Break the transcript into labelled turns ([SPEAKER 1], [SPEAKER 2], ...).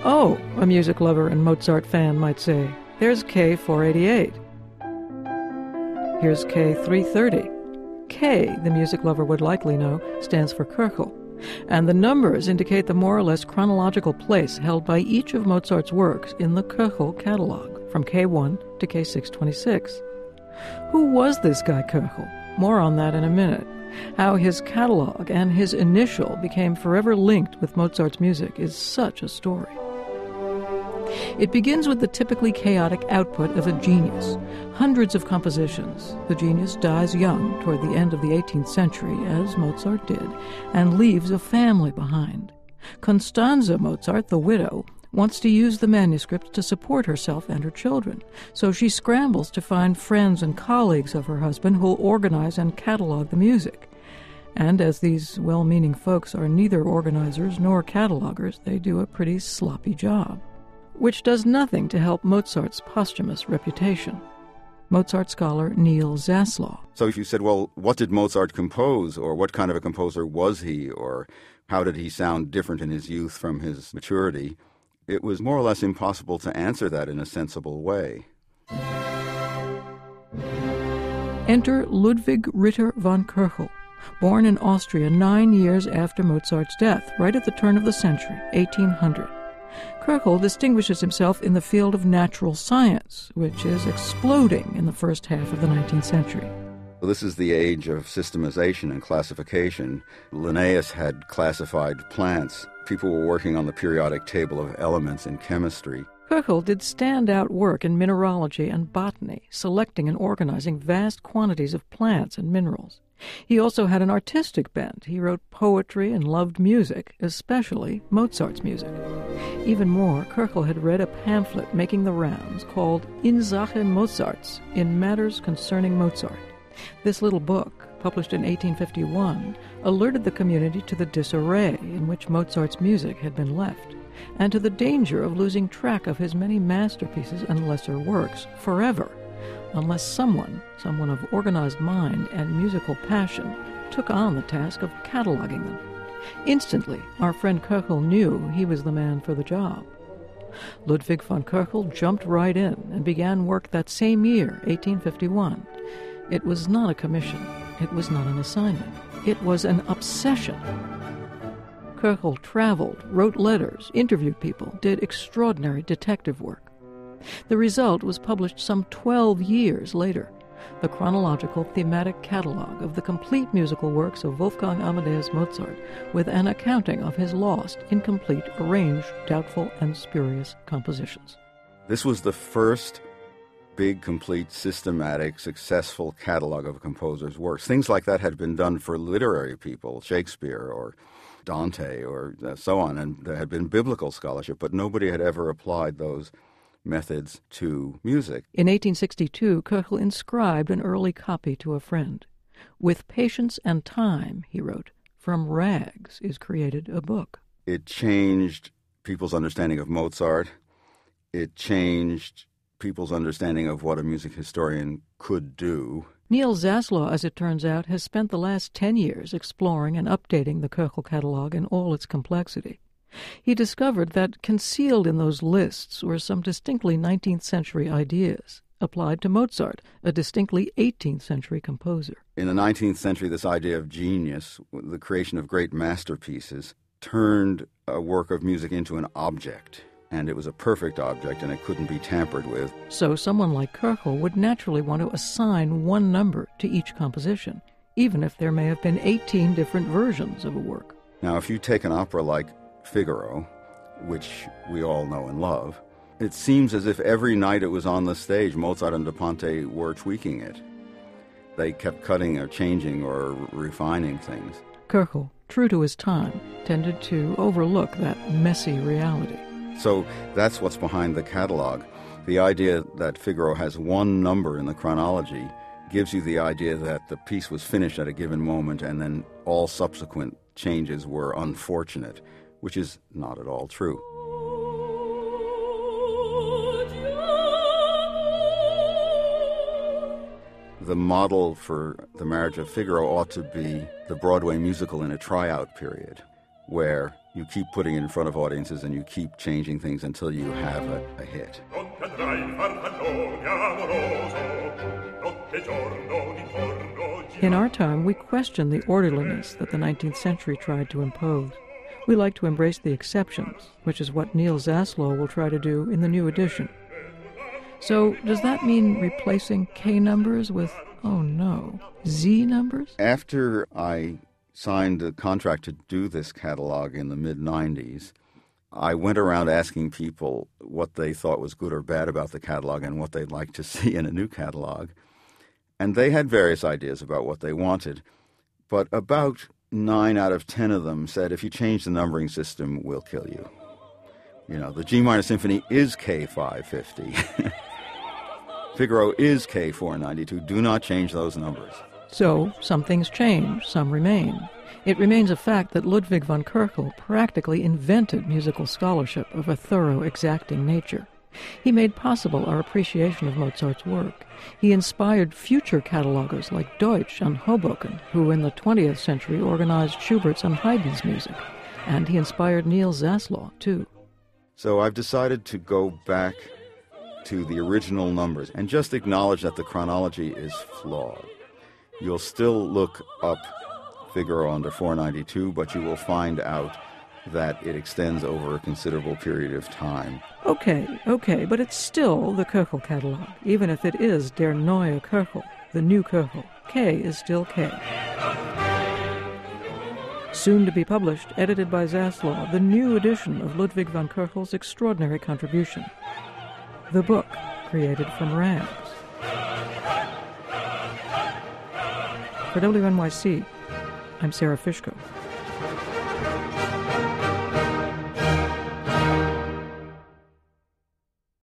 [SPEAKER 1] Oh, a music lover and Mozart fan might say, there's K488. Here's K330. K, the music lover would likely know, stands for Köchel, and the numbers indicate the more or less chronological place held by each of Mozart's works in the Köchel catalog, from K1 to K626. Who was this guy Köchel? More on that in a minute. How his catalog and his initial became forever linked with Mozart's music is such a story. It begins with the typically chaotic output of a genius. Hundreds of compositions. The genius dies young toward the end of the 18th century, as Mozart did, and leaves a family behind. Constanze Mozart, the widow, wants to use the manuscripts to support herself and her children, so she scrambles to find friends and colleagues of her husband who'll organize and catalog the music. And as these well-meaning folks are neither organizers nor catalogers, they do a pretty sloppy job, which does nothing to help Mozart's posthumous reputation. Mozart scholar Neil Zaslaw.
[SPEAKER 2] So if you said, well, what did Mozart compose, or what kind of a composer was he, or how did he sound different in his youth from his maturity, it was more or less impossible to answer that in a sensible way.
[SPEAKER 1] Enter Ludwig Ritter von Köchel, born in Austria 9 years after Mozart's death, right at the turn of the century, 1800. Köchel distinguishes himself in the field of natural science, which is exploding in the first half of the 19th century.
[SPEAKER 2] This is the age of systemization and classification. Linnaeus had classified plants. People were working on the periodic table of elements in chemistry.
[SPEAKER 1] Köchel did standout work in mineralogy and botany, selecting and organizing vast quantities of plants and minerals. He also had an artistic bent. He wrote poetry and loved music, especially Mozart's music. Even more, Köchel had read a pamphlet making the rounds called In Sache Mozarts, In Matters Concerning Mozart. This little book, published in 1851, alerted the community to the disarray in which Mozart's music had been left, and to the danger of losing track of his many masterpieces and lesser works forever, unless someone of organized mind and musical passion, took on the task of cataloging them. Instantly, our friend Köchel knew he was the man for the job. Ludwig von Köchel jumped right in and began work that same year, 1851. It was not a commission. It was not an assignment. It was an obsession. Köchel traveled, wrote letters, interviewed people, did extraordinary detective work. The result was published some 12 years later, the chronological thematic catalog of the complete musical works of Wolfgang Amadeus Mozart, with an accounting of his lost, incomplete, arranged, doubtful, and spurious compositions.
[SPEAKER 2] This was the first big, complete, systematic, successful catalog of a composer's works. Things like that had been done for literary people, Shakespeare or Dante or so on, and there had been biblical scholarship, but nobody had ever applied those methods to music.
[SPEAKER 1] In 1862, Köchel inscribed an early copy to a friend. With patience and time, he wrote, from rags is created a book.
[SPEAKER 2] It changed people's understanding of Mozart. It changed people's understanding of what a music historian could do.
[SPEAKER 1] Neil Zaslaw, as it turns out, has spent the last 10 years exploring and updating the Köchel catalog in all its complexity. He discovered that concealed in those lists were some distinctly 19th century ideas applied to Mozart, a distinctly 18th century composer.
[SPEAKER 2] In the 19th century, this idea of genius, the creation of great masterpieces, turned a work of music into an object. And it was a perfect object, and it couldn't be tampered with.
[SPEAKER 1] So someone like Köchel would naturally want to assign one number to each composition, even if there may have been 18 different versions of a work.
[SPEAKER 2] Now, if you take an opera like Figaro, which we all know and love, it seems as if every night it was on the stage, Mozart and Da Ponte were tweaking it. They kept cutting or changing or refining things.
[SPEAKER 1] Köchel, true to his time, tended to overlook that messy reality.
[SPEAKER 2] So that's what's behind the catalog. The idea that Figaro has one number in the chronology gives you the idea that the piece was finished at a given moment and then all subsequent changes were unfortunate, which is not at all true. The model for The Marriage of Figaro ought to be the Broadway musical in a tryout period, where you keep putting it in front of audiences and you keep changing things until you have a hit.
[SPEAKER 1] In our time, we question the orderliness that the 19th century tried to impose. We like to embrace the exceptions, which is what Neil Zaslow will try to do in the new edition. So, does that mean replacing K numbers with, oh no, Z numbers?
[SPEAKER 2] After I signed a contract to do this catalog in the mid-90s, I went around asking people what they thought was good or bad about the catalog and what they'd like to see in a new catalog. And they had various ideas about what they wanted, but about 9 out of 10 of them said, if you change the numbering system, we'll kill you. You know, the G minor symphony is K550. Figaro is K492. Do not change those numbers.
[SPEAKER 1] So, some things change, some remain. It remains a fact that Ludwig von Köchel practically invented musical scholarship of a thorough, exacting nature. He made possible our appreciation of Mozart's work. He inspired future catalogers like Deutsch and Hoboken, who in the 20th century organized Schubert's and Haydn's music. And he inspired Neil Zaslow, too.
[SPEAKER 2] So I've decided to go back to the original numbers and just acknowledge that the chronology is flawed. You'll still look up Figaro under 492, but you will find out that it extends over a considerable period of time.
[SPEAKER 1] Okay, but it's still the Köchel catalog, even if it is Der Neue Köchel, the new Köchel. K is still K. Soon to be published, edited by Zaslow, the new edition of Ludwig von Köchel's extraordinary contribution. The book created from rags. For WNYC, I'm Sarah Fishko.